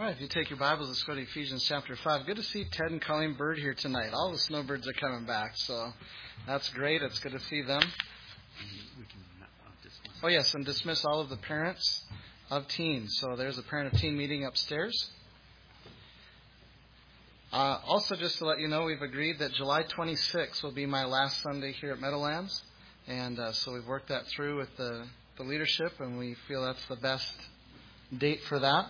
All right, if you take your Bibles, let's go to Ephesians chapter 5. Good to see Ted and Colleen Bird here tonight. All the snowbirds are coming back, so that's great. It's good to see them. Oh, yes, and dismiss all of the parents of teens. So there's a parent of teen meeting upstairs. Also, just to let you know, we've agreed that July 26th will be my last Sunday here at Meadowlands. And so we've worked that through with the leadership, and we feel that's the best date for that.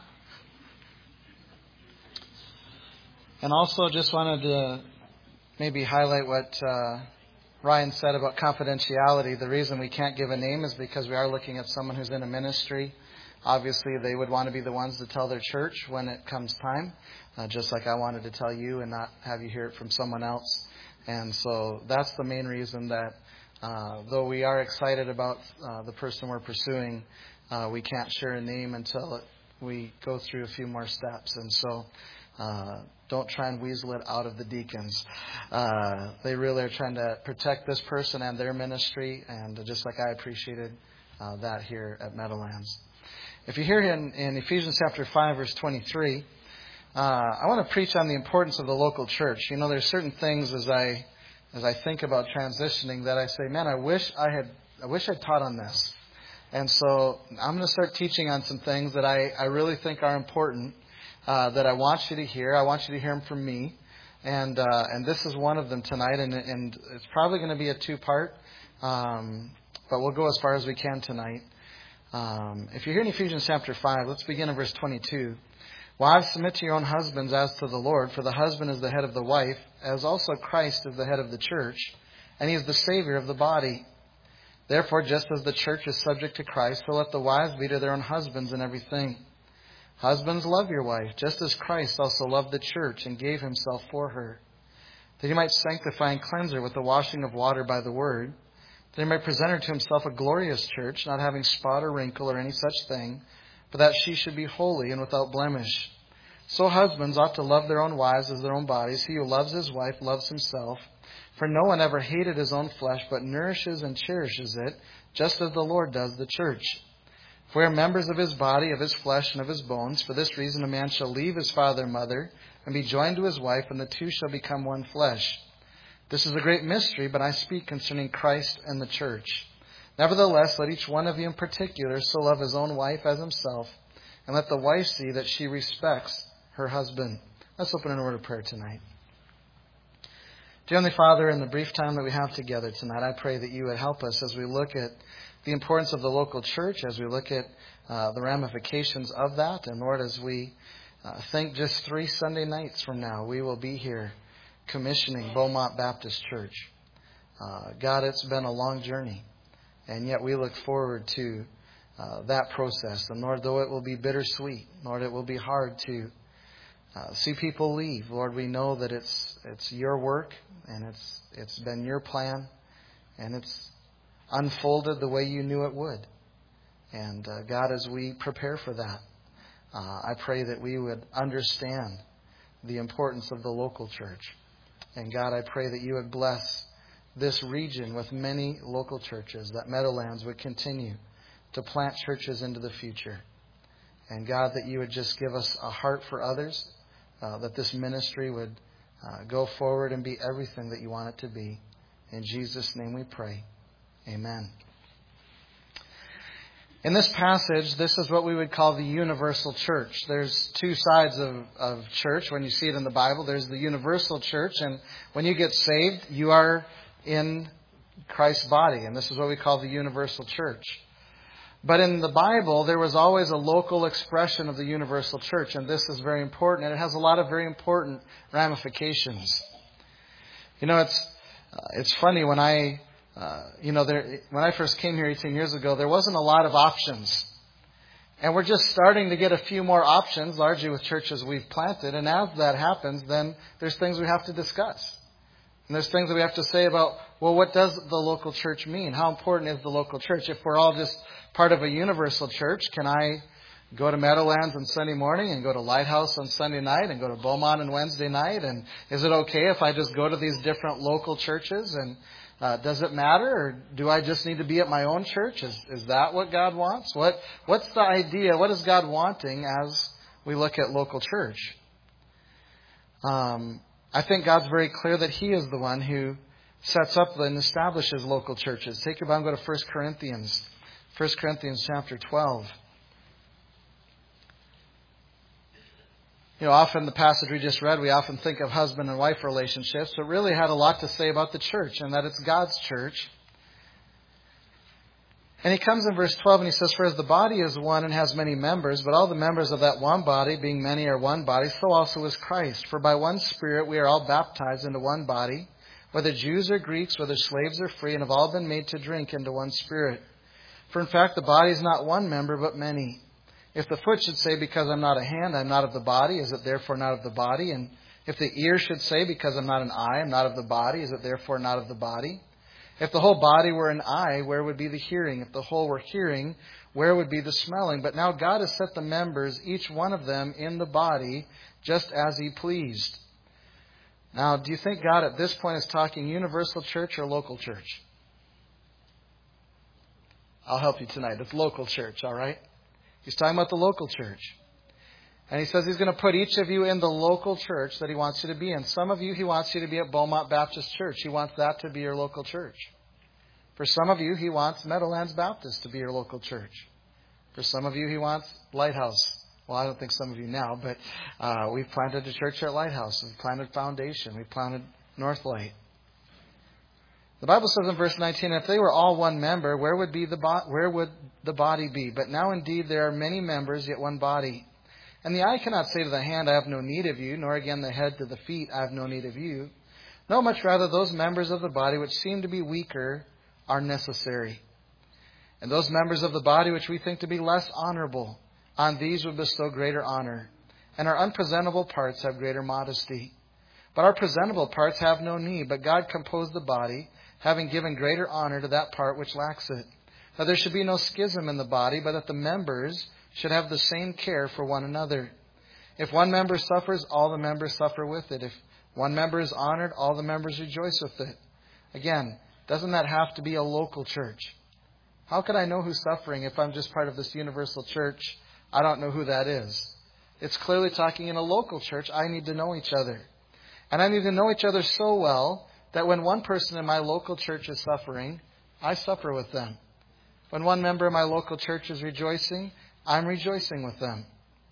And also just wanted to maybe highlight what Ryan said about confidentiality. The reason we can't give a name is because we are looking at someone who's in a ministry. Obviously, they would want to be the ones to tell their church when it comes time, just like I wanted to tell you and not have you hear it from someone else. And so that's the main reason that though we are excited about the person we're pursuing, we can't share a name until we go through a few more steps. And so don't try and weasel it out of the deacons. They really are trying to protect this person and their ministry, and just like I appreciated that here at Meadowlands. If you hear in Ephesians chapter 5, verse 23, I want to preach on the importance of the local church. You know, there's certain things as I think about transitioning that I say, man, I wish I'd taught on this. And so I'm going to start teaching on some things that I really think are important. That I want you to hear. I want you to hear them from me. And this is one of them tonight. And it's probably going to be a two-part. But we'll go as far as we can tonight. If you're here in Ephesians chapter 5, let's begin in verse 22. Wives, submit to your own husbands as to the Lord. For the husband is the head of the wife, as also Christ is the head of the church. And he is the Savior of the body. Therefore, just as the church is subject to Christ, so let the wives be to their own husbands in everything. Husbands, love your wife, just as Christ also loved the church and gave himself for her, that he might sanctify and cleanse her with the washing of water by the word, that he might present her to himself a glorious church, not having spot or wrinkle or any such thing, but that she should be holy and without blemish. So husbands ought to love their own wives as their own bodies. He who loves his wife loves himself. For no one ever hated his own flesh, but nourishes and cherishes it, just as the Lord does the church. For we are members of his body, of his flesh, and of his bones. For this reason a man shall leave his father and mother, and be joined to his wife, and the two shall become one flesh. This is a great mystery, but I speak concerning Christ and the church. Nevertheless, let each one of you in particular so love his own wife as himself, and let the wife see that she respects her husband. Let's open an word of prayer tonight. Dear Heavenly Father, in the brief time that we have together tonight, I pray that you would help us as we look at the importance of the local church, as we look at the ramifications of that. And Lord, as we think just 3 Sunday nights from now, we will be here commissioning Beaumont Baptist Church. God, it's been a long journey, and yet we look forward to that process. And Lord, though it will be bittersweet, Lord, it will be hard to see people leave. Lord, we know that it's your work, and it's been your plan, and it's unfolded the way you knew it would. And God, as we prepare for that, I pray that we would understand the importance of the local church. And God, I pray that you would bless this region with many local churches, that Meadowlands would continue to plant churches into the future. And God, that you would just give us a heart for others, that this ministry would go forward and be everything that you want it to be. In Jesus' name we pray. Amen. In this passage, this is what we would call the universal church. There's 2 sides of church when you see it in the Bible. There's the universal church, and when you get saved, you are in Christ's body, and this is what we call the universal church. But in the Bible, there was always a local expression of the universal church, and this is very important, and it has a lot of very important ramifications. You know, it's funny when when I first came here 18 years ago, there wasn't a lot of options. And we're just starting to get a few more options, largely with churches we've planted. And as that happens, then there's things we have to discuss. And there's things that we have to say about, well, what does the local church mean? How important is the local church? If we're all just part of a universal church, can I go to Meadowlands on Sunday morning and go to Lighthouse on Sunday night and go to Beaumont on Wednesday night? And is it okay if I just go to these different local churches? And does it matter, or do I just need to be at my own church? Is that what God wants? What's the idea? What is God wanting as we look at local church. I think God's very clear that He is the one who sets up and establishes local churches. Take your Bible and go to 1 Corinthians. 1 Corinthians chapter 12. Often the passage we just read, we often think of husband and wife relationships, but really had a lot to say about the church and that it's God's church. And he comes in verse 12 and he says, "For as the body is one and has many members, but all the members of that one body, being many, are one body, so also is Christ. For by one Spirit we are all baptized into one body, whether Jews or Greeks, whether slaves or free, and have all been made to drink into one Spirit. For in fact the body is not one member, but many. If the foot should say, because I'm not a hand, I'm not of the body, is it therefore not of the body? And if the ear should say, because I'm not an eye, I'm not of the body, is it therefore not of the body? If the whole body were an eye, where would be the hearing? If the whole were hearing, where would be the smelling? But now God has set the members, each one of them, in the body, just as He pleased." Now, do you think God at this point is talking universal church or local church? I'll help you tonight. It's local church, all right? He's talking about the local church. And He says He's going to put each of you in the local church that He wants you to be in. Some of you, He wants you to be at Beaumont Baptist Church. He wants that to be your local church. For some of you, He wants Meadowlands Baptist to be your local church. For some of you, He wants Lighthouse. Well, I don't think some of you now, but we've planted a church at Lighthouse. We've planted Foundation. We've planted Northlight. The Bible says in verse 19, "If they were all one member, where would the body be? But now indeed there are many members, yet one body. And the eye cannot say to the hand, I have no need of you, nor again the head to the feet, I have no need of you. No, much rather those members of the body which seem to be weaker are necessary. And those members of the body which we think to be less honorable, on these would bestow greater honor. And our unpresentable parts have greater modesty. But our presentable parts have no need, but God composed the body, having given greater honor to that part which lacks it. That there should be no schism in the body, but that the members should have the same care for one another. If one member suffers, all the members suffer with it. If one member is honored, all the members rejoice with it." Again, doesn't that have to be a local church? How could I know who's suffering if I'm just part of this universal church? I don't know who that is. It's clearly talking in a local church. I need to know each other. And I need to know each other so well that when one person in my local church is suffering, I suffer with them. When one member of my local church is rejoicing, I'm rejoicing with them.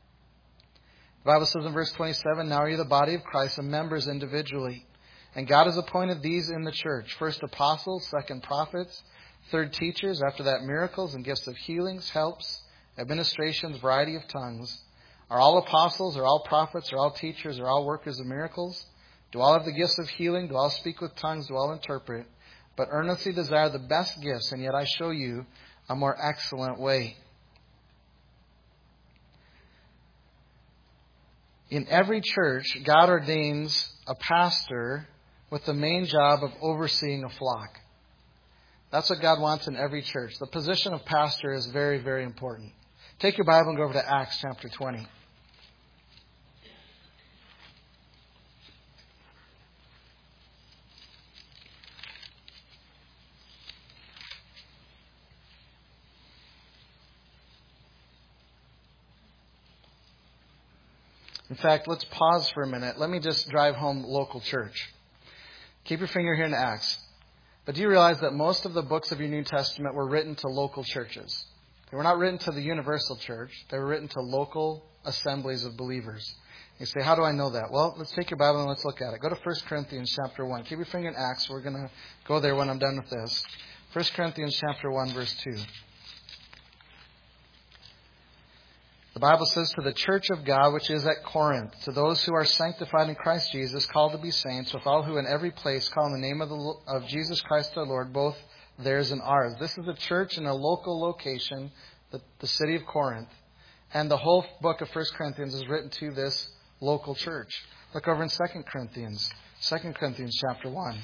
The Bible says in verse 27, "Now are you the body of Christ and members individually. And God has appointed these in the church. First apostles, second prophets, third teachers, after that miracles and gifts of healings, helps, administrations, variety of tongues. Are all apostles, are all prophets, are all teachers, are all workers of miracles? Do all have the gifts of healing? Do all speak with tongues? Do all interpret? But earnestly desire the best gifts, and yet I show you a more excellent way." In every church, God ordains a pastor with the main job of overseeing a flock. That's what God wants in every church. The position of pastor is very, very important. Take your Bible and go over to Acts chapter 20. In fact, let's pause for a minute. Let me just drive home local church. Keep your finger here in Acts. But do you realize that most of the books of your New Testament were written to local churches? They were not written to the universal church. They were written to local assemblies of believers. You say, how do I know that? Well, let's take your Bible and let's look at it. Go to 1 Corinthians chapter 1. Keep your finger in Acts. We're going to go there when I'm done with this. 1 Corinthians chapter 1, verse 2. The Bible says, "To the church of God which is at Corinth, to those who are sanctified in Christ Jesus, called to be saints, with all who in every place call on the name of Jesus Christ our Lord, both theirs and ours." This is a church in a local location, the city of Corinth. And the whole book of 1 Corinthians is written to this local church. Look over in 2 Corinthians. 2 Corinthians chapter 1.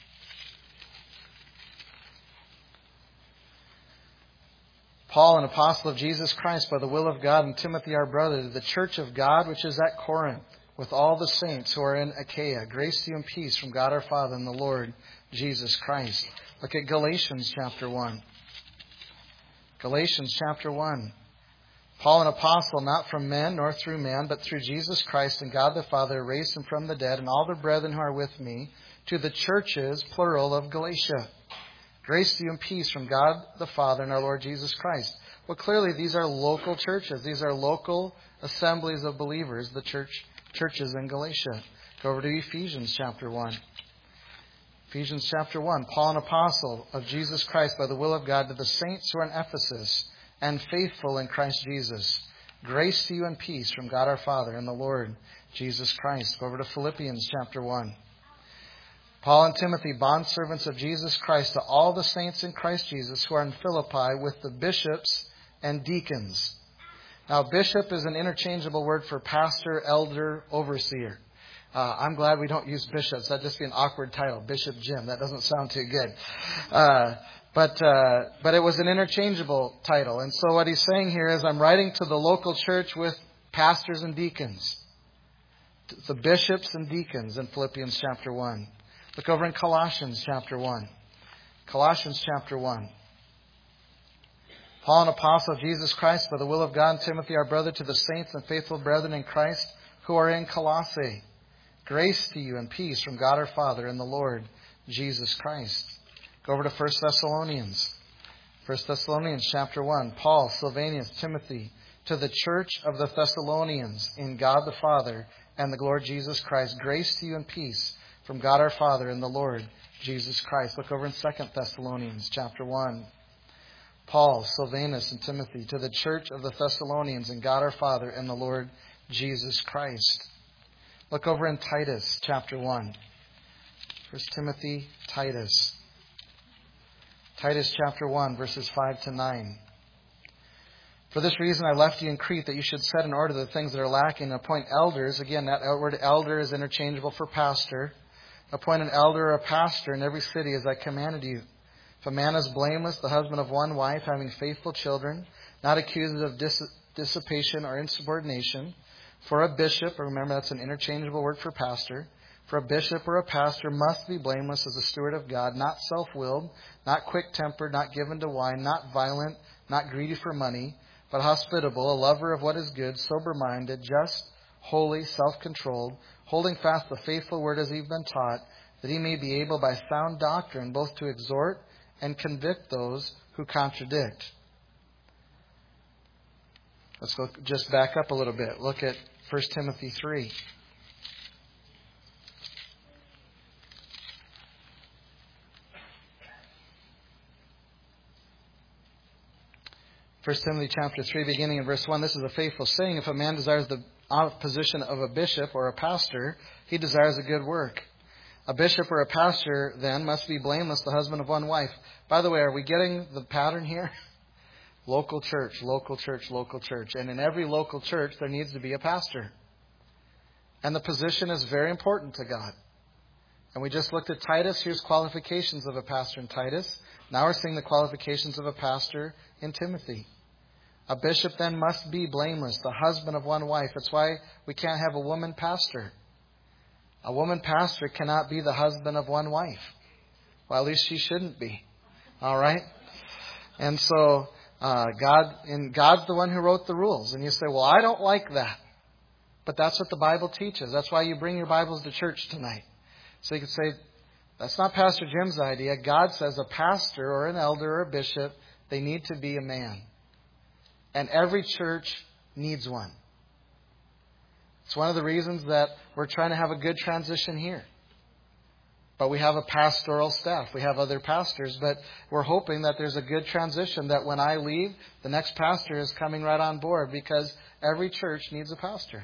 "Paul, an apostle of Jesus Christ by the will of God, and Timothy our brother, to the church of God which is at Corinth, with all the saints who are in Achaia, grace to you and peace from God our Father and the Lord Jesus Christ." Look at Galatians chapter 1. Galatians chapter 1. Paul, an apostle, not from men nor through man, but through Jesus Christ and God the Father, raised him from the dead, and all the brethren who are with me, to the churches, plural, of Galatia. Grace to you and peace from God the Father and our Lord Jesus Christ. Well, clearly these are local churches. These are local assemblies of believers, the churches in Galatia. Go over to Ephesians chapter 1. Ephesians chapter 1. Paul, an apostle of Jesus Christ by the will of God, to the saints who are in Ephesus and faithful in Christ Jesus. Grace to you and peace from God our Father and the Lord Jesus Christ. Go over to Philippians chapter 1. Paul and Timothy, bondservants of Jesus Christ, to all the saints in Christ Jesus who are in Philippi, with the bishops and deacons. Now, bishop is an interchangeable word for pastor, elder, overseer. I'm glad we don't use bishops. That'd just be an awkward title, Bishop Jim. That doesn't sound too good. But it was an interchangeable title. And so what he's saying here is, I'm writing to the local church with pastors and deacons. The bishops and deacons in Philippians chapter 1. Look over in Colossians chapter 1. Colossians chapter 1. Paul, an apostle of Jesus Christ by the will of God, and Timothy, our brother, to the saints and faithful brethren in Christ who are in Colossae. Grace to you and peace from God our Father and the Lord Jesus Christ. Go over to 1 Thessalonians. 1 Thessalonians chapter 1. Paul, Silvanus, Timothy, to the church of the Thessalonians in God the Father and the Lord Jesus Christ. Grace to you and peace from God our Father and the Lord Jesus Christ. Look over in 2 Thessalonians chapter 1. Paul, Silvanus, and Timothy, to the church of the Thessalonians in God our Father and the Lord Jesus Christ. Look over in Titus chapter 1. 1 Timothy, Titus. Titus chapter 1, verses 5 to 9. For this reason I left you in Crete, that you should set in order the things that are lacking, and appoint elders. Again, that word elder is interchangeable for pastor. Appoint an elder or a pastor in every city as I commanded you. If a man is blameless, the husband of one wife, having faithful children, not accused of dissipation or insubordination. For a bishop, remember that's an interchangeable word for pastor. For a bishop or a pastor must be blameless as a steward of God, not self-willed, not quick-tempered, not given to wine, not violent, not greedy for money, but hospitable, a lover of what is good, sober-minded, just, holy, self-controlled, holding fast the faithful word as he's been taught, that he may be able by sound doctrine both to exhort and convict those who contradict. Let's go just back up a little bit. Look at 1 Timothy 3. 1 Timothy chapter 3, beginning in verse 1. This is a faithful saying. If a man desires the position of a bishop or a pastor, he desires a good work. A bishop or a pastor, then, must be blameless, the husband of one wife. By the way, are we getting the pattern here? Local church, local church, local church. And in every local church, there needs to be a pastor. And the position is very important to God. And we just looked at Titus. Here's qualifications of a pastor in Titus. Now we're seeing the qualifications of a pastor in Timothy. A bishop then must be blameless, the husband of one wife. That's why we can't have a woman pastor. A woman pastor cannot be the husband of one wife. Well, at least she shouldn't be. All right? And so God's the one who wrote the rules. And you say, well, I don't like that. But that's what the Bible teaches. That's why you bring your Bibles to church tonight. So you can say, that's not Pastor Jim's idea. God says a pastor or an elder or a bishop, they need to be a man. And every church needs one. It's one of the reasons that we're trying to have a good transition here. But we have a pastoral staff. We have other pastors. But we're hoping that there's a good transition, that when I leave, the next pastor is coming right on board, because every church needs a pastor.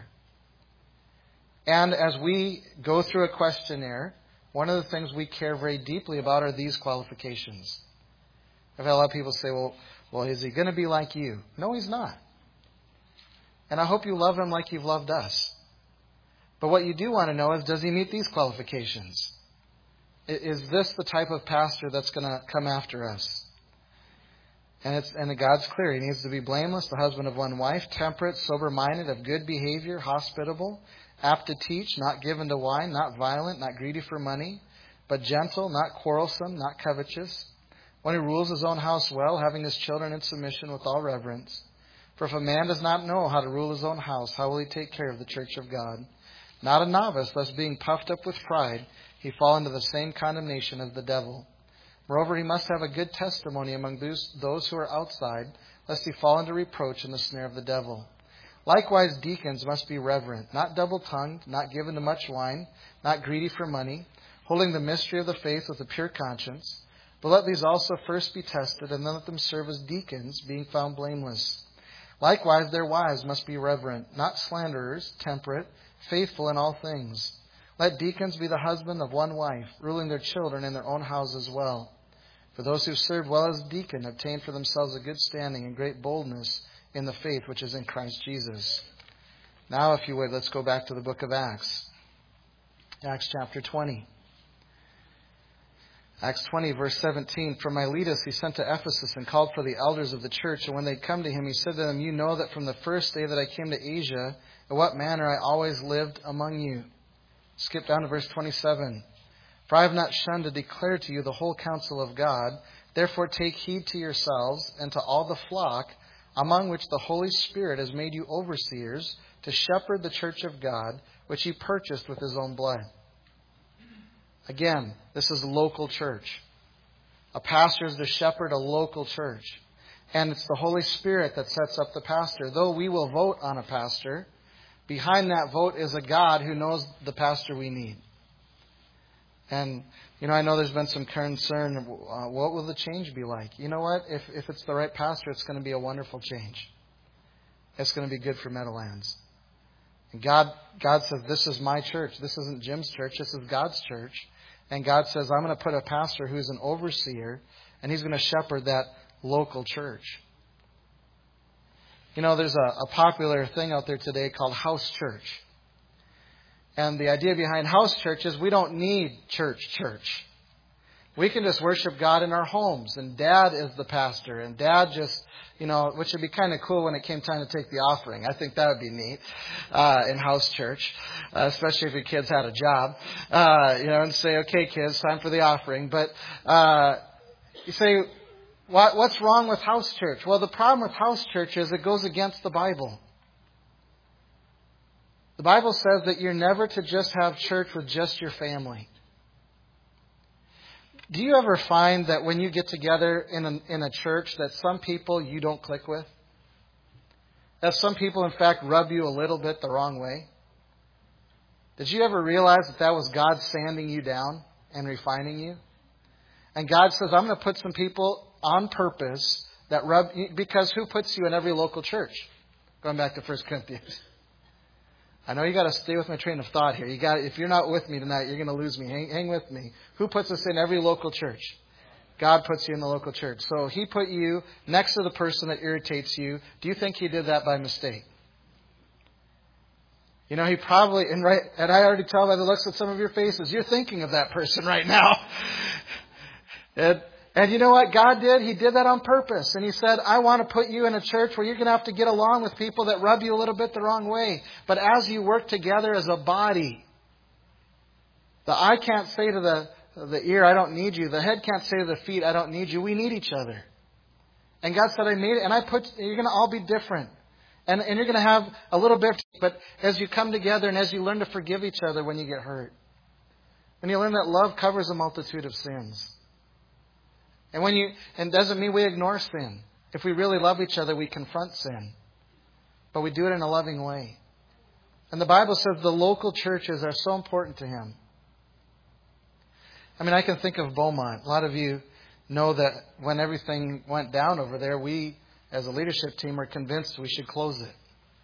And as we go through a questionnaire, one of the things we care very deeply about are these qualifications. I've had a lot of people say, well, is he going to be like you? No, he's not. And I hope you love him like you've loved us. But what you do want to know is, does he meet these qualifications? Is this the type of pastor that's going to come after us? And God's clear. He needs to be blameless, the husband of one wife, temperate, sober-minded, of good behavior, hospitable, apt to teach, not given to wine, not violent, not greedy for money, but gentle, not quarrelsome, not covetous. One who rules his own house well, having his children in submission with all reverence. For if a man does not know how to rule his own house, how will he take care of the church of God? Not a novice, lest being puffed up with pride, he fall into the same condemnation as the devil. Moreover, he must have a good testimony among those who are outside, lest he fall into reproach in the snare of the devil. Likewise, deacons must be reverent, not double-tongued, not given to much wine, not greedy for money, holding the mystery of the faith with a pure conscience. But let these also first be tested, and then let them serve as deacons, being found blameless. Likewise, their wives must be reverent, not slanderers, temperate, faithful in all things. Let deacons be the husband of one wife, ruling their children in their own house as well. For those who serve well as deacon obtain for themselves a good standing and great boldness in the faith which is in Christ Jesus. Now, if you would, let's go back to the book of Acts. Acts chapter 20. Acts 20, verse 17. From Miletus he sent to Ephesus and called for the elders of the church. And when they come to him, he said to them, You know that from the first day that I came to Asia, in what manner I always lived among you. Skip down to verse 27. For I have not shunned to declare to you the whole counsel of God. Therefore take heed to yourselves and to all the flock, among which the Holy Spirit has made you overseers, to shepherd the church of God, which he purchased with his own blood. Again, this is a local church. A pastor is to shepherd a local church. And it's the Holy Spirit that sets up the pastor. Though we will vote on a pastor, behind that vote is a God who knows the pastor we need. And, I know there's been some concern, what will the change be like? You know what? If it's the right pastor, it's going to be a wonderful change. It's going to be good for Meadowlands. And God says, this is my church. This isn't Jim's church. This is God's church. And God says, I'm going to put a pastor who's an overseer, and he's going to shepherd that local church. There's a popular thing out there today called house church. And the idea behind house church is we don't need church. We can just worship God in our homes. And Dad is the pastor. And Dad just, which would be kind of cool when it came time to take the offering. I think that would be neat in house church, especially if your kids had a job. And say, okay, kids, time for the offering. But you say, what's wrong with house church? Well, the problem with house church is it goes against the Bible. The Bible says that you're never to just have church with just your family. Do you ever find that when you get together in a church that some people you don't click with? That some people, in fact, rub you a little bit the wrong way? Did you ever realize that was God sanding you down and refining you? And God says, I'm going to put some people on purpose that rub you, because who puts you in every local church? Going back to 1 Corinthians. I know you got to stay with my train of thought here. If you're not with me tonight, you're going to lose me. Hang with me. Who puts us in every local church? God puts you in the local church. So He put you next to the person that irritates you. Do you think He did that by mistake? He probably, and I already tell by the looks of some of your faces, you're thinking of that person right now. And you know what God did? He did that on purpose. And He said, I want to put you in a church where you're going to have to get along with people that rub you a little bit the wrong way. But as you work together as a body, the eye can't say to the ear, I don't need you. The head can't say to the feet, I don't need you. We need each other. And God said, I made it. And you're going to all be different. And you're going to have a little bit. But as you come together and as you learn to forgive each other when you get hurt. When you learn that love covers a multitude of sins. And doesn't mean we ignore sin. If we really love each other, we confront sin. But we do it in a loving way. And the Bible says the local churches are so important to Him. I can think of Beaumont. A lot of you know that when everything went down over there, we, as a leadership team, were convinced we should close it.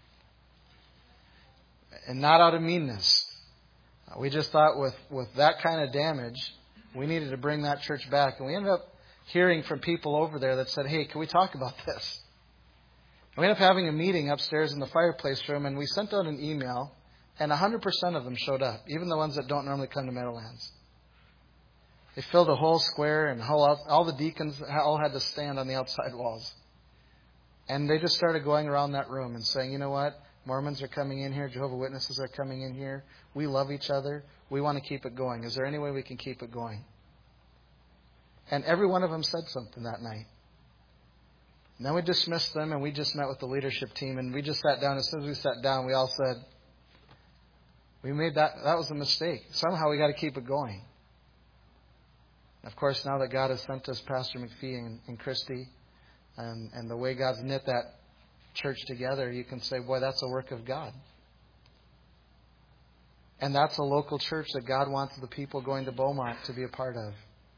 And not out of meanness. We just thought with that kind of damage, we needed to bring that church back. And we ended up hearing from people over there that said, hey, can we talk about this? And we ended up having a meeting upstairs in the fireplace room, and we sent out an email, and 100% of them showed up, even the ones that don't normally come to Meadowlands. They filled a whole square, and all the deacons all had to stand on the outside walls. And they just started going around that room and saying, you know what? Mormons are coming in here. Jehovah's Witnesses are coming in here. We love each other. We want to keep it going. Is there any way we can keep it going? And every one of them said something that night. And then we dismissed them, and we just met with the leadership team, and we just sat down. As soon as we sat down, we all said, we made that was a mistake. Somehow we got to keep it going. Of course, now that God has sent us Pastor McPhee and Christy, and the way God's knit that church together, you can say, boy, that's a work of God. And that's a local church that God wants the people going to Beaumont to be a part of.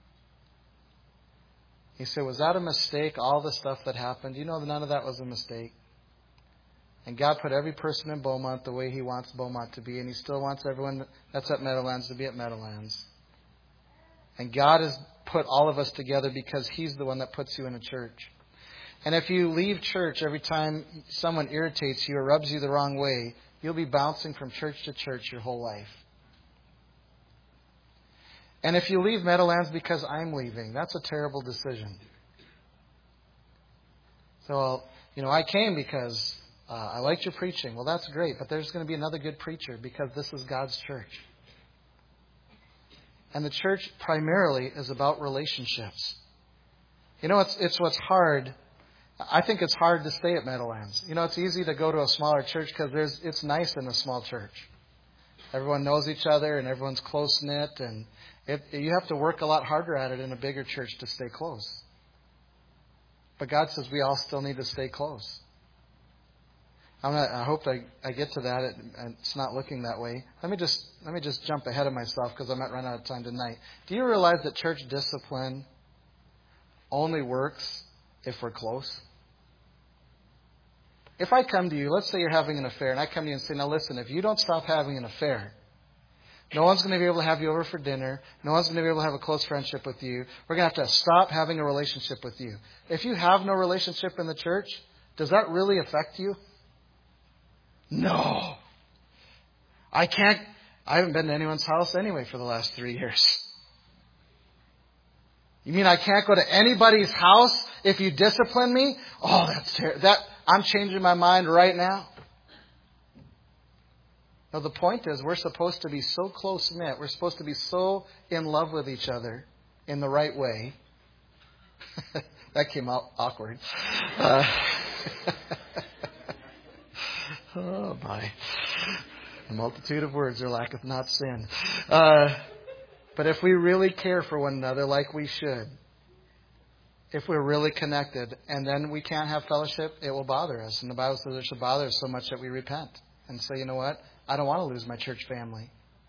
He said, was that a mistake, all the stuff that happened? You know, none of that was a mistake. And God put every person in Beaumont the way He wants Beaumont to be. And He still wants everyone that's at Meadowlands to be at Meadowlands. And God has put all of us together because He's the one that puts you in a church. And if you leave church every time someone irritates you or rubs you the wrong way, you'll be bouncing from church to church your whole life. And if you leave Meadowlands because I'm leaving, that's a terrible decision. So, I came because I liked your preaching. Well, that's great, but there's going to be another good preacher because this is God's church. And the church primarily is about relationships. It's what's hard. I think it's hard to stay at Meadowlands. It's easy to go to a smaller church because it's nice in a small church. Everyone knows each other and everyone's close-knit. And you have to work a lot harder at it in a bigger church to stay close. But God says we all still need to stay close. I hope I get to that. It's not looking that way. Let me just jump ahead of myself because I might run out of time tonight. Do you realize that church discipline only works if we're close? If I come to you, let's say you're having an affair, and I come to you and say, now listen, if you don't stop having an affair, no one's going to be able to have you over for dinner. No one's going to be able to have a close friendship with you. We're going to have to stop having a relationship with you. If you have no relationship in the church, does that really affect you? No. I haven't been to anyone's house anyway for the last 3 years. You mean I can't go to anybody's house if you discipline me? Oh, that's terrible. I'm changing my mind right now. No, the point is we're supposed to be so close-knit. We're supposed to be so in love with each other in the right way. That came out awkward. Oh, my. The multitude of words there lacketh not sin. But if we really care for one another like we should, if we're really connected, and then we can't have fellowship, it will bother us. And the Bible says it should bother us so much that we repent and say, you know what? I don't want to lose my church family.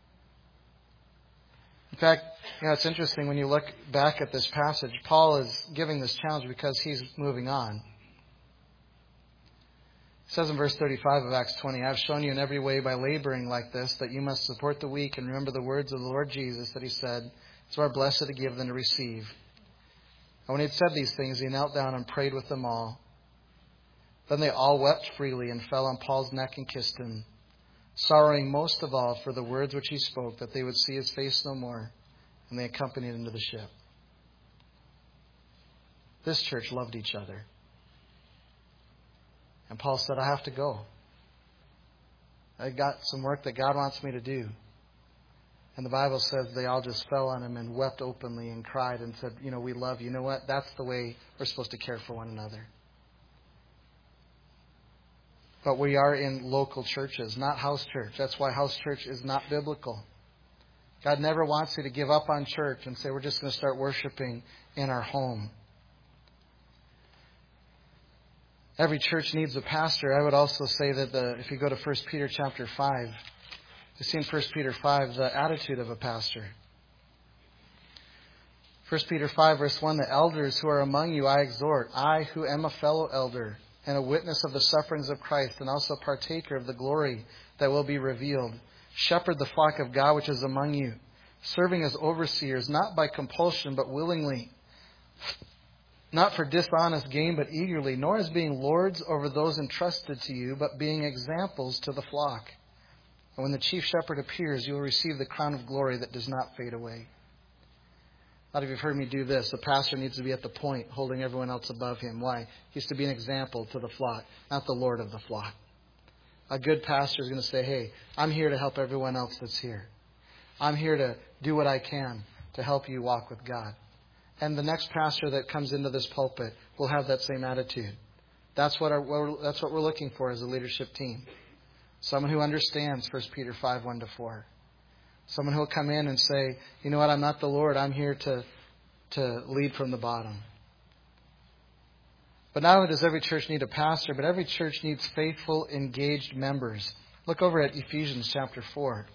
In fact, it's interesting when you look back at this passage. Paul is giving this challenge because he's moving on. It says in verse 35 of Acts 20, I've shown you in every way by laboring like this that you must support the weak and remember the words of the Lord Jesus that He said, it's more blessed to give than to receive. And when he had said these things, he knelt down and prayed with them all. Then they all wept freely and fell on Paul's neck and kissed him, sorrowing most of all for the words which he spoke, that they would see his face no more. And they accompanied him to the ship. This church loved each other. And Paul said, I have to go. I got some work that God wants me to do. And the Bible says they all just fell on him and wept openly and cried and said, we love you. You know what? That's the way we're supposed to care for one another. But we are in local churches, not house church. That's why house church is not biblical. God never wants you to give up on church and say, we're just going to start worshiping in our home. Every church needs a pastor. I would also say that if you go to 1 Peter chapter 5, you see in 1 Peter 5 the attitude of a pastor. 1 Peter 5 verse 1, the elders who are among you I exhort, I who am a fellow elder and a witness of the sufferings of Christ and also partaker of the glory that will be revealed. Shepherd the flock of God which is among you, serving as overseers, not by compulsion but willingly, not for dishonest gain but eagerly, nor as being lords over those entrusted to you, but being examples to the flock. And when the chief shepherd appears, you will receive the crown of glory that does not fade away. A lot of you have heard me do this. The pastor needs to be at the point, holding everyone else above him. Why? He's to be an example to the flock, not the Lord of the flock. A good pastor is going to say, hey, I'm here to help everyone else that's here. I'm here to do what I can to help you walk with God. And the next pastor that comes into this pulpit will have that same attitude. That's what we're looking for as a leadership team. Someone who understands 1 Peter 5:1-4. Someone who will come in and say, you know what, I'm not the Lord. I'm here to lead from the bottom. But not only does every church need a pastor, but every church needs faithful, engaged members. Look over at Ephesians chapter 4.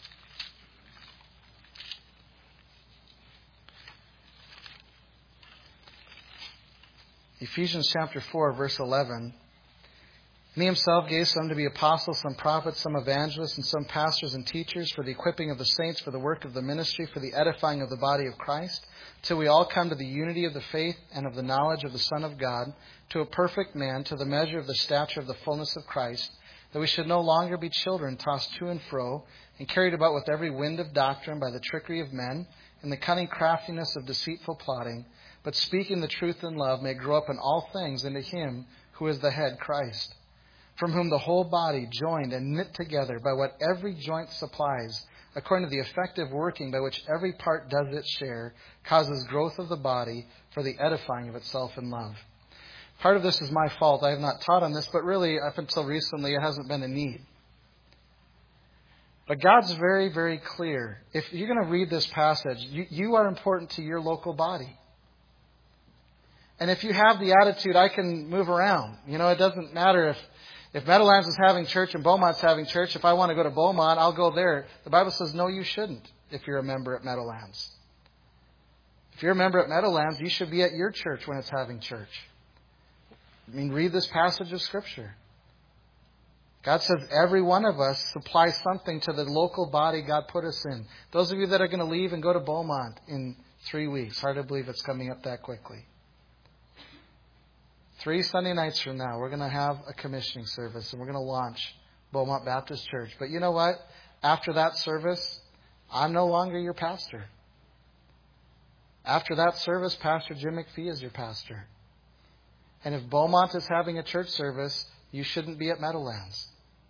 Ephesians chapter 4, verse 11. And he himself gave some to be apostles, some prophets, some evangelists, and some pastors and teachers for the equipping of the saints, for the work of the ministry, for the edifying of the body of Christ, till we all come to the unity of the faith and of the knowledge of the Son of God, to a perfect man, to the measure of the stature of the fullness of Christ, that we should no longer be children, tossed to and fro, and carried about with every wind of doctrine by the trickery of men, and the cunning craftiness of deceitful plotting, but speaking the truth in love may grow up in all things into Him who is the head, Christ, from whom the whole body, joined and knit together by what every joint supplies, according to the effective working by which every part does its share, causes growth of the body for the edifying of itself in love. Part of this is my fault. I have not taught on this, but really, up until recently, it hasn't been a need. But God's very, very clear. If you're going to read this passage, you are important to your local body. And if you have the attitude, I can move around. You know, it doesn't matter if Meadowlands is having church and Beaumont's having church. If I want to go to Beaumont, I'll go there. The Bible says, no, you shouldn't if you're a member at Meadowlands. If you're a member at Meadowlands, you should be at your church when it's having church. I mean, read this passage of Scripture. God says every one of us supplies something to the local body God put us in. Those of you that are going to leave and go to Beaumont in 3 weeks, hard to believe it's coming up that quickly. 3 Sunday nights from now, we're going to have a commissioning service and we're going to launch Beaumont Baptist Church. But you know what? After that service, I'm no longer your pastor. After that service, Pastor Jim McPhee is your pastor. And if Beaumont is having a church service, you shouldn't be at Meadowlands.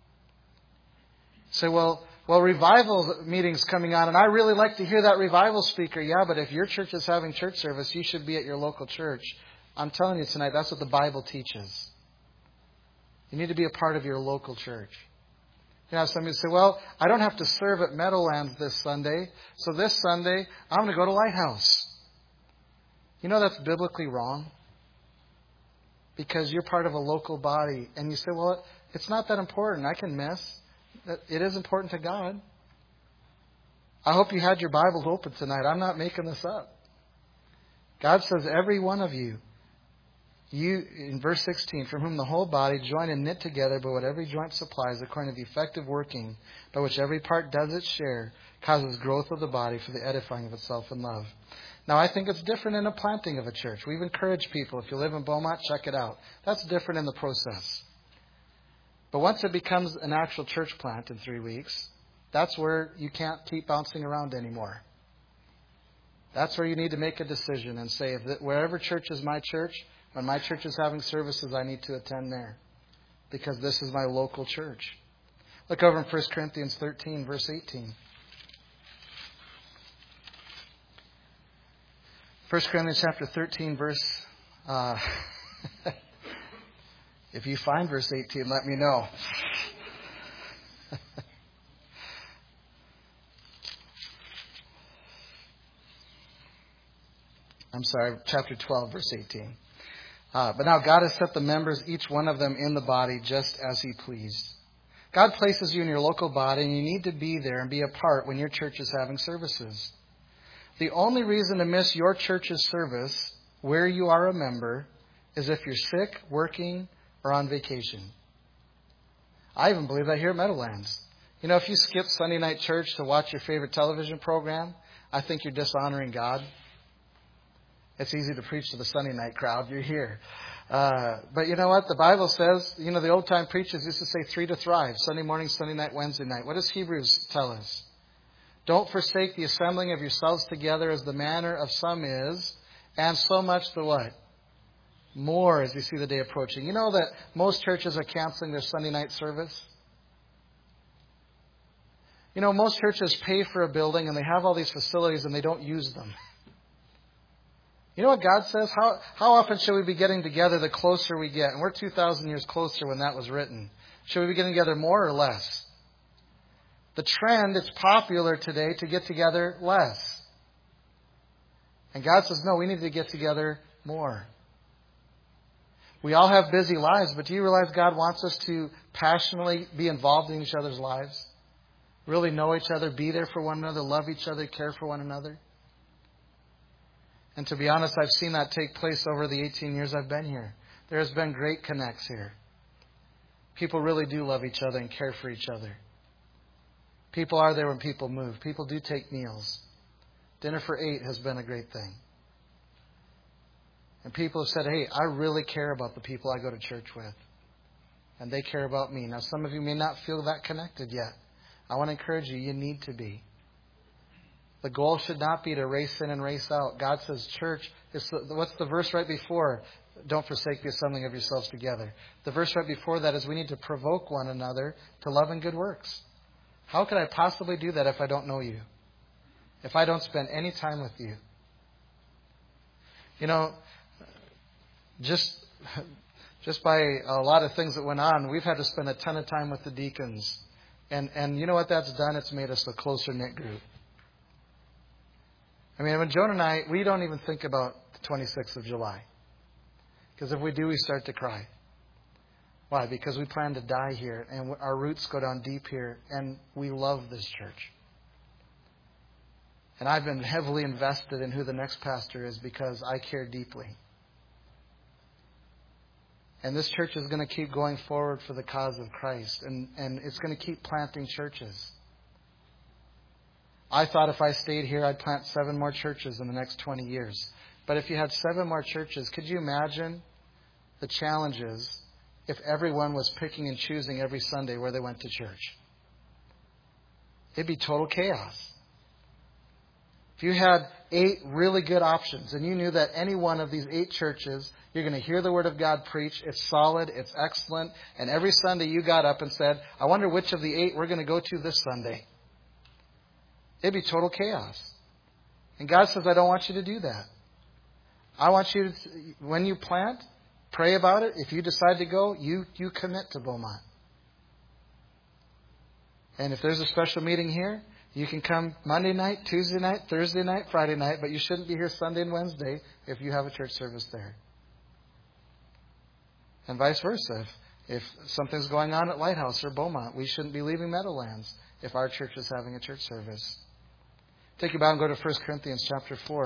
Say, well, revival meeting's coming on, and I really like to hear that revival speaker. Yeah, but if your church is having church service, you should be at your local church. I'm telling you tonight, that's what the Bible teaches. You need to be a part of your local church. You know, some of you say, well, I don't have to serve at Meadowlands this Sunday, so this Sunday, I'm going to go to Lighthouse. You know that's biblically wrong? Because you're part of a local body. And you say, well, it's not that important. I can miss. It is important to God. I hope you had your Bibles open tonight. I'm not making this up. God says every one of you, in verse 16, from whom the whole body, joined and knit together by what every joint supplies, according to the effective working by which every part does its share, causes growth of the body for the edifying of itself in love. Now, I think it's different in the planting of a church. We've encouraged people, if you live in Beaumont, check it out. That's different in the process. But once it becomes an actual church plant in 3 weeks, that's where you can't keep bouncing around anymore. That's where you need to make a decision and say, wherever church is my church, when my church is having services, I need to attend there. Because this is my local church. Look over in 1 Corinthians 13, verse 18. 1 Corinthians chapter 13, verse... if you find verse 18, let me know. I'm sorry, chapter 12, verse 18. But now God has set the members, each one of them, in the body just as He pleased. God places you in your local body, and you need to be there and be a part when your church is having services. The only reason to miss your church's service where you are a member is if you're sick, working, or on vacation. I even believe that here at Meadowlands. You know, if you skip Sunday night church to watch your favorite television program, I think you're dishonoring God. It's easy to preach to the Sunday night crowd. You're here. But you know what? The Bible says, you know, the old time preachers used to say 3 to thrive. Sunday morning, Sunday night, Wednesday night. What does Hebrews tell us? Don't forsake the assembling of yourselves together as the manner of some is, and so much the what? More as you see the day approaching. You know that most churches are canceling their Sunday night service? You know, most churches pay for a building and they have all these facilities and they don't use them. You know what God says? How often should we be getting together the closer we get? And we're 2,000 years closer when that was written. Should we be getting together more or less? The trend, it's popular today to get together less. And God says, no, we need to get together more. We all have busy lives, but do you realize God wants us to passionately be involved in each other's lives? Really know each other, be there for one another, love each other, care for one another? And to be honest, I've seen that take place over the 18 years I've been here. There has been great connects here. People really do love each other and care for each other. People are there when people move. People do take meals. Dinner for 8 has been a great thing. And people have said, hey, I really care about the people I go to church with. And they care about me. Now, some of you may not feel that connected yet. I want to encourage you, you need to be. The goal should not be to race in and race out. God says, church, what's the verse right before? Don't forsake the assembling of yourselves together. The verse right before that is we need to provoke one another to love and good works. How could I possibly do that if I don't know you? If I don't spend any time with you? You know, just by a lot of things that went on, we've had to spend a ton of time with the deacons. And you know what that's done? It's made us a closer-knit group. I mean, when Joan and I, we don't even think about the 26th of July. Because if we do, we start to cry. Why? Because we plan to die here, and our roots go down deep here, and we love this church. And I've been heavily invested in who the next pastor is because I care deeply. And this church is going to keep going forward for the cause of Christ, and it's going to keep planting churches. I thought if I stayed here, I'd plant 7 more churches in the next 20 years. But if you had 7 more churches, could you imagine the challenges if everyone was picking and choosing every Sunday where they went to church? It'd be total chaos. If you had 8 really good options and you knew that any one of these 8 churches, you're going to hear the Word of God preached, it's solid, it's excellent, and every Sunday you got up and said, I wonder which of the 8 we're going to go to this Sunday. It'd be total chaos. And God says, I don't want you to do that. I want you to, when you plant, pray about it. If you decide to go, you commit to Beaumont. And if there's a special meeting here, you can come Monday night, Tuesday night, Thursday night, Friday night, but you shouldn't be here Sunday and Wednesday if you have a church service there. And vice versa. If something's going on at Lighthouse or Beaumont, we shouldn't be leaving Meadowlands if our church is having a church service. Take your Bible and go to 1 Corinthians chapter 4.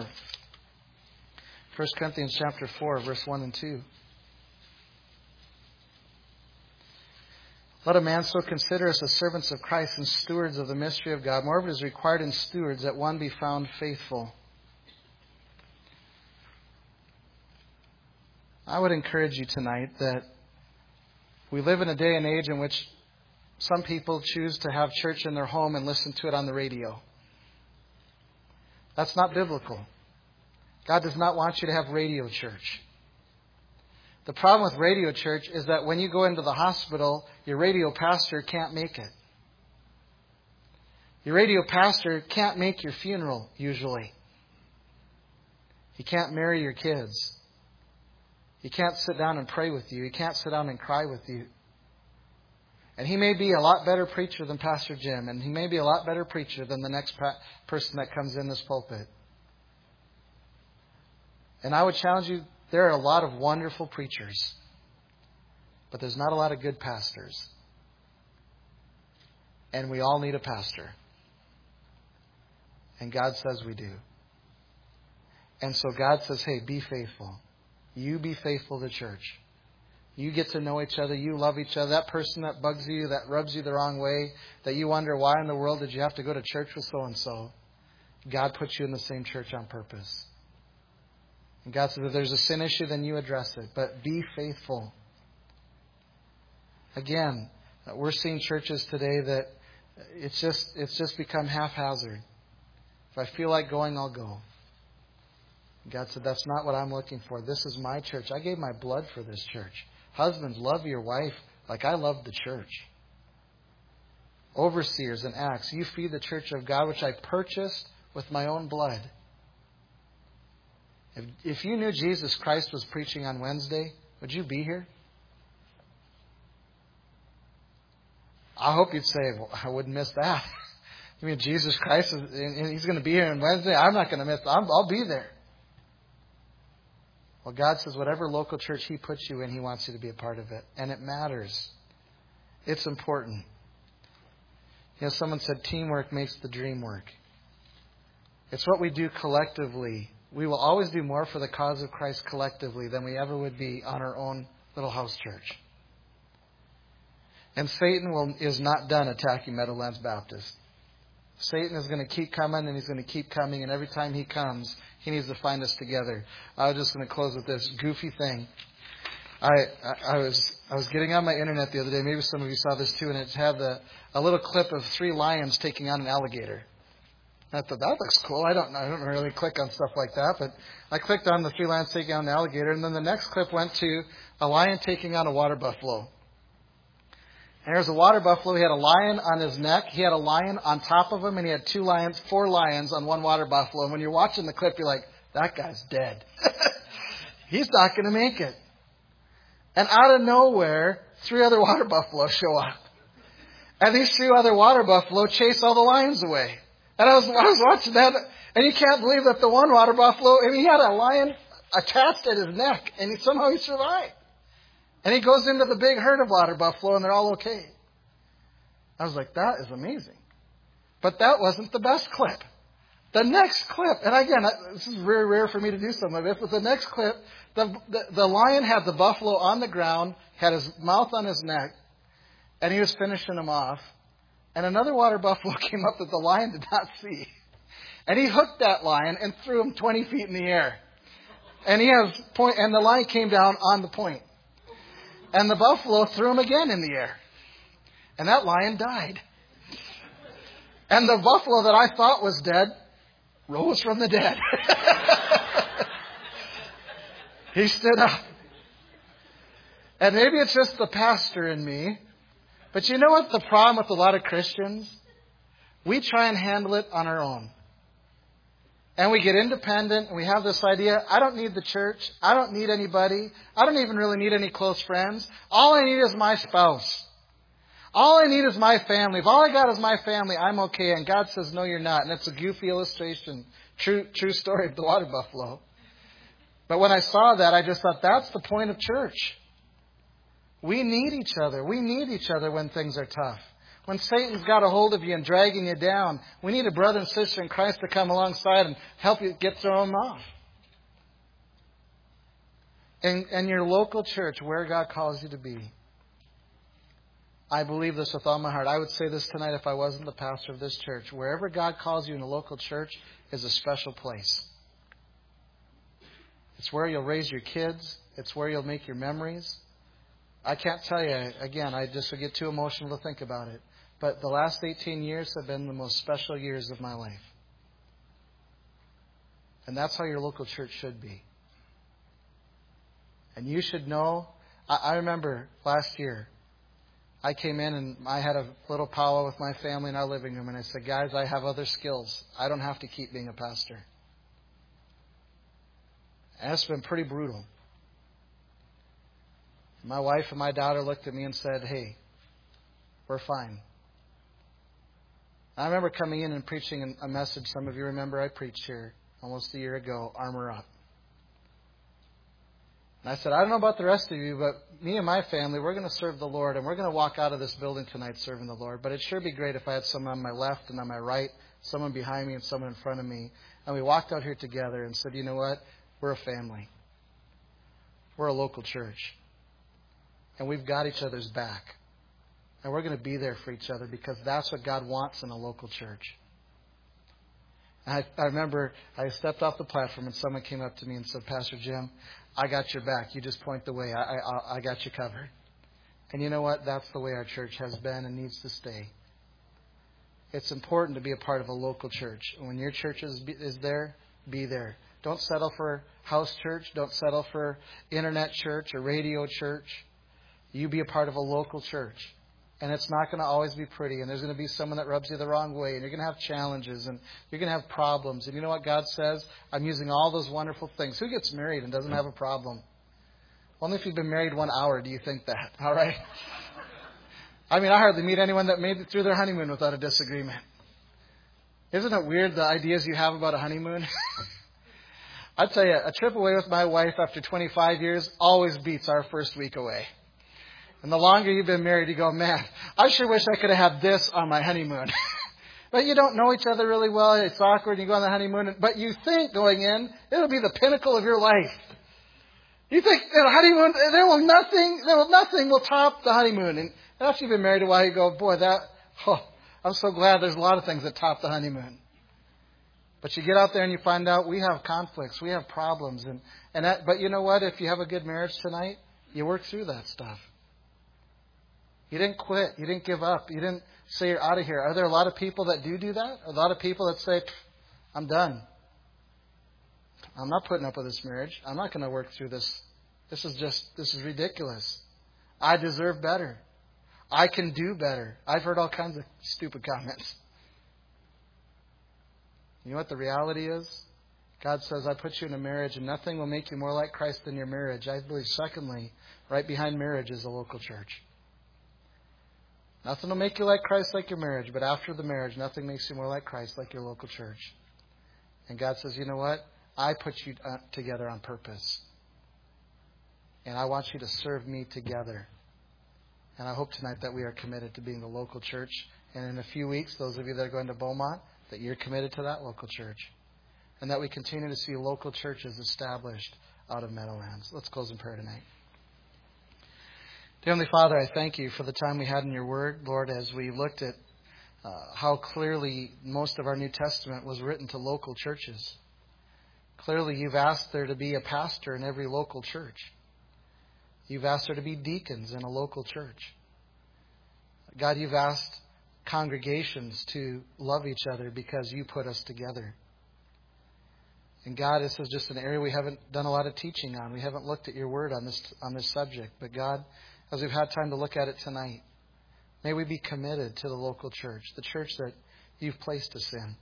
1 Corinthians chapter 4, verse 1 and 2. Let a man so consider us as servants of Christ and stewards of the mystery of God. Moreover, it is required in stewards that one be found faithful. I would encourage you tonight that we live in a day and age in which some people choose to have church in their home and listen to it on the radio. That's not biblical. God does not want you to have radio church. The problem with radio church is that when you go into the hospital, your radio pastor can't make it. Your radio pastor can't make your funeral, usually. He can't marry your kids. He can't sit down and pray with you. He can't sit down and cry with you. And he may be a lot better preacher than Pastor Jim, and he may be a lot better preacher than the next person that comes in this pulpit. And I would challenge you, there are a lot of wonderful preachers, but there's not a lot of good pastors. And we all need a pastor. And God says we do. And so God says, hey, be faithful. You be faithful to church. You get to know each other. You love each other. That person that bugs you, that rubs you the wrong way, that you wonder why in the world did you have to go to church with so-and-so. God puts you in the same church on purpose. And God says, if there's a sin issue, then you address it. But be faithful. Again, we're seeing churches today that it's just become haphazard. If I feel like going, I'll go. God said, that's not what I'm looking for. This is my church. I gave my blood for this church. Husbands, love your wife like I love the church. Overseers and acts, you feed the church of God, which I purchased with my own blood. If you knew Jesus Christ was preaching on Wednesday, would you be here? I hope you'd say, well, I wouldn't miss that. I mean, Jesus Christ, He's going to be here on Wednesday. I'm not going to miss it. I'll be there. Well, God says whatever local church He puts you in, He wants you to be a part of it. And it matters. It's important. You know, someone said teamwork makes the dream work. It's what we do collectively. We will always do more for the cause of Christ collectively than we ever would be on our own little house church. And Satan is not done attacking Meadowlands Baptist. Satan is going to keep coming, and he's going to keep coming, and every time he comes, he needs to find us together. I was just going to close with this goofy thing. I was getting on my internet the other day. Maybe some of you saw this too, and it had a little clip of 3 lions taking on an alligator. I thought, that looks cool. I don't really click on stuff like that, but I clicked on the 3 lions taking on an alligator, and then the next clip went to a lion taking on a water buffalo. And there's a water buffalo. He had a lion on his neck. He had a lion on top of him, and he had 4 lions on one water buffalo. And when you're watching the clip, you're like, that guy's dead. He's not going to make it. And out of nowhere, 3 other water buffalo show up. And these 2 other water buffalo chase all the lions away. And I was watching that, and you can't believe that the one water buffalo, he had a lion attached at his neck, and somehow he survived. And he goes into the big herd of water buffalo, and they're all okay. I was like, that is amazing. But that wasn't the best clip. The next clip, and again, this is very rare for me to do something like this, but the next clip, the lion had the buffalo on the ground, had his mouth on his neck, and he was finishing him off. And another water buffalo came up that the lion did not see. And he hooked that lion and threw him 20 feet in the air. And and the lion came down on the point. And the buffalo threw him again in the air. And that lion died. And the buffalo that I thought was dead rose from the dead. He stood up. And maybe it's just the pastor in me. But you know what the problem with a lot of Christians? We try and handle it on our own. And we get independent, and we have this idea, I don't need the church. I don't need anybody. I don't even really need any close friends. All I need is my spouse. All I need is my family. If all I got is my family, I'm okay. And God says, no, you're not. And it's a goofy illustration. True story of the water buffalo. But when I saw that, I just thought, that's the point of church. We need each other. We need each other when things are tough. When Satan's got a hold of you and dragging you down, we need a brother and sister in Christ to come alongside and help you get thrown off. In your local church, where God calls you to be. I believe this with all my heart. I would say this tonight if I wasn't the pastor of this church. Wherever God calls you in a local church is a special place. It's where you'll raise your kids. It's where you'll make your memories. I can't tell you, again, I just would get too emotional to think about it. But the last 18 years have been the most special years of my life. And that's how your local church should be. And you should know, I remember last year, I came in and I had a little powwow with my family in our living room. And I said, guys, I have other skills. I don't have to keep being a pastor. And it's been pretty brutal. My wife and my daughter looked at me and said, hey, we're fine. I remember coming in and preaching a message. Some of you remember I preached here almost a year ago, Armor Up. And I said, I don't know about the rest of you, but me and my family, we're going to serve the Lord, and we're going to walk out of this building tonight serving the Lord. But it'd sure be great if I had someone on my left and on my right, someone behind me and someone in front of me. And we walked out here together and said, you know what? We're a family. We're a local church. And we've got each other's back. And we're going to be there for each other because that's what God wants in a local church. I remember I stepped off the platform and someone came up to me and said, Pastor Jim, I got your back. You just point the way. I got you covered. And you know what? That's the way our church has been and needs to stay. It's important to be a part of a local church. When your church is there, be there. Don't settle for house church. Don't settle for internet church or radio church. You be a part of a local church. And it's not going to always be pretty. And there's going to be someone that rubs you the wrong way. And you're going to have challenges. And you're going to have problems. And you know what God says? I'm using all those wonderful things. Who gets married and doesn't have a problem? Only if you've been married 1 hour do you think that. All right? I mean, I hardly meet anyone that made it through their honeymoon without a disagreement. Isn't it weird the ideas you have about a honeymoon? I'd tell you, a trip away with my wife after 25 years always beats our first week away. And the longer you've been married, you go, man, I sure wish I could have had this on my honeymoon. But you don't know each other really well. It's awkward. You go on the honeymoon. But you think going in, it'll be the pinnacle of your life. You think honeymoon, nothing will top the honeymoon. And after you've been married a while, you go, boy, I'm so glad there's a lot of things that top the honeymoon. But you get out there and you find out we have conflicts, we have problems. But you know what? If you have a good marriage tonight, you work through that stuff. You didn't quit. You didn't give up. You didn't say you're out of here. Are there a lot of people that do that? A lot of people that say, I'm done. I'm not putting up with this marriage. I'm not going to work through this. This is ridiculous. I deserve better. I can do better. I've heard all kinds of stupid comments. You know what the reality is? God says, I put you in a marriage and nothing will make you more like Christ than your marriage. I believe, secondly, right behind marriage is a local church. Nothing will make you like Christ like your marriage, but after the marriage, nothing makes you more like Christ like your local church. And God says, you know what? I put you together on purpose. And I want you to serve me together. And I hope tonight that we are committed to being the local church. And in a few weeks, those of you that are going to Beaumont, that you're committed to that local church. And that we continue to see local churches established out of Meadowlands. Let's close in prayer tonight. Dear Heavenly Father, I thank you for the time we had in your word, Lord, as we looked at how clearly most of our New Testament was written to local churches. Clearly, you've asked there to be a pastor in every local church. You've asked there to be deacons in a local church. God, you've asked congregations to love each other because you put us together. And God, this is just an area we haven't done a lot of teaching on. We haven't looked at your word on this subject. But God, as we've had time to look at it tonight, may we be committed to the local church, the church that you've placed us in.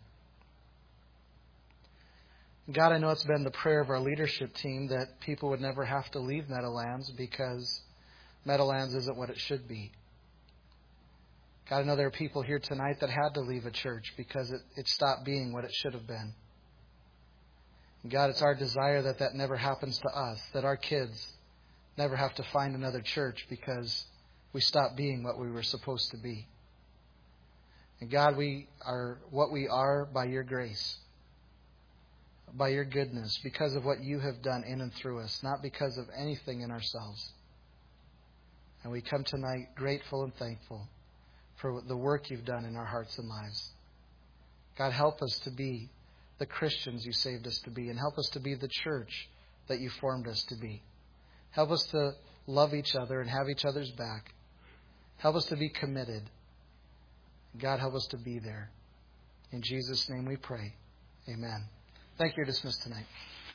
God, I know it's been the prayer of our leadership team that people would never have to leave Meadowlands because Meadowlands isn't what it should be. God, I know there are people here tonight that had to leave a church because it stopped being what it should have been. And God, it's our desire that that never happens to us, that our kids never have to find another church because we stopped being what we were supposed to be. And God, we are what we are by your grace, by your goodness, because of what you have done in and through us, not because of anything in ourselves. And we come tonight grateful and thankful for the work you've done in our hearts and lives. God, help us to be the Christians you saved us to be, and help us to be the church that you formed us to be. Help us to love each other and have each other's back. Help us to be committed. God, help us to be there. In Jesus' name we pray. Amen. Thank you. You're dismissed tonight.